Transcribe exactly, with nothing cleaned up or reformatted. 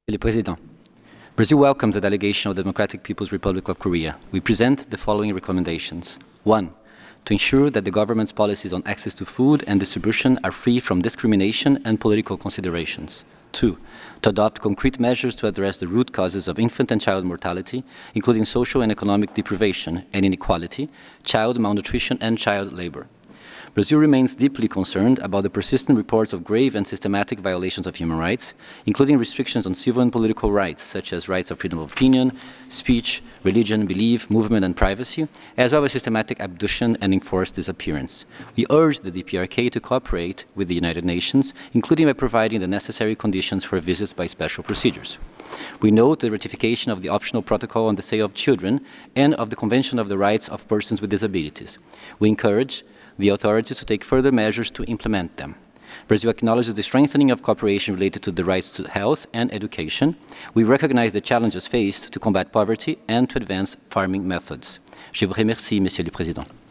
Monsieur le Président, Brazil welcomes the delegation of the Democratic People's Republic of Korea. We present the following recommendations. One, to ensure that the government's policies on access to food and distribution are free from discrimination and political considerations. Two, to adopt concrete measures to address the root causes of infant and child mortality, including social and economic deprivation and inequality, child malnutrition, and child labor. Brazil remains deeply concerned about the persistent reports of grave and systematic violations of human rights, including restrictions on civil and political rights, such as rights of freedom of opinion, speech, religion, belief, movement, and privacy, as well as systematic abduction and enforced disappearance. We urge the D P R K to cooperate with the United Nations, including by providing the necessary conditions for visits by special procedures. We note the ratification of the optional protocol on the sale of children and of the Convention of the Rights of Persons with Disabilities. We encourage the authorities to take further measures to implement them. Brazil acknowledges the strengthening of cooperation related to the rights to health and education. We recognize the challenges faced to combat poverty and to advance farming methods. Je vous remercie, Monsieur le Président.